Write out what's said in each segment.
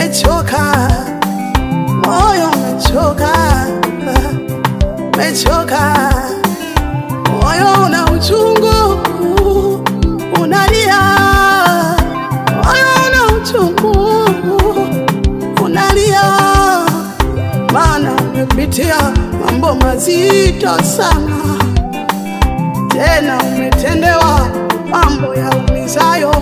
Mechoka, moyo umechoka, mechoka, moyo una uchungu, unalia, moyo una uchungu, unalia, maana umepitia mambo mazito sana, tena umetendewa mambo ya umizayo.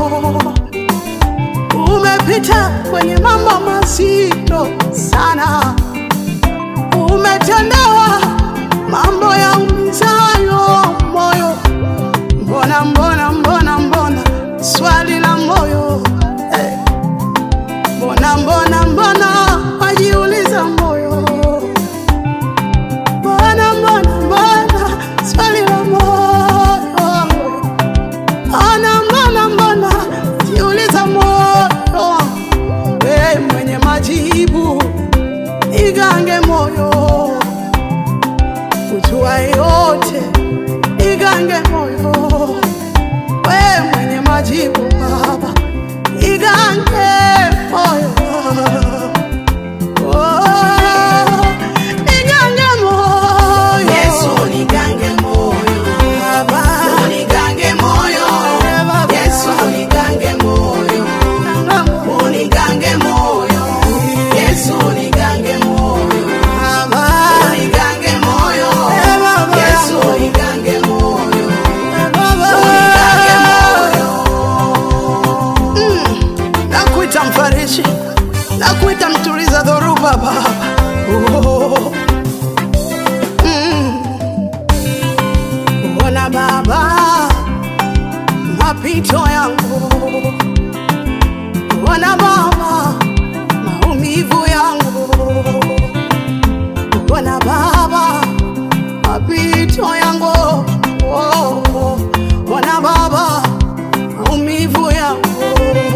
Umepita kwenye mambo mazito sana, umetendewa mambo ya umizayo moyo. Mbona mbona mbona mbona, swali la moyo, mbona mbona mbona, wajiuliza moyo. Mbona mbona mbona, swali la moyo. Mbona mbona mbona, wajiuliza moyo. We mwenye majibu, igange moyo. Kujua yote, igange moyo. We mwenye majibu Baba, igange moyo. Oh, igange moyo. Yesu nigange moyo Baba, unigange moyo. Yesu nigange moyo unigange moyo. Yesu nigange moyo Baba, unigange moyo. Yesu nigange moyo Baba. unigange moyo. Nakuita mfariji, nakuita mtuliza dhoruba Baba. Oh. Ona Baba mapito yangu, ona Baba maumivu yangu, ona Baba mapito yangu, oh. Ona Baba maumivu yangu,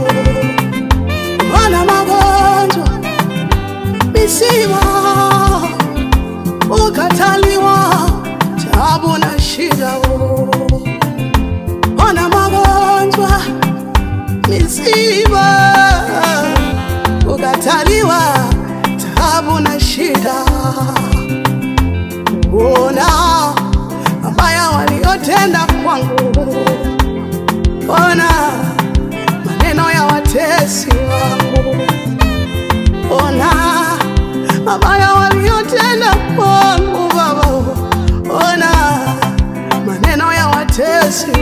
ona magonjwa, misiba, ukataliwa, taabu na shida. Ona magonjwa, misiba, ukataliwa, taabu na shida. Ona mabaya waliotenda kwangu, ona maneno ya watesi wangu, ona mabaya waliotenda kwangu Baba, ona maneno ya watesi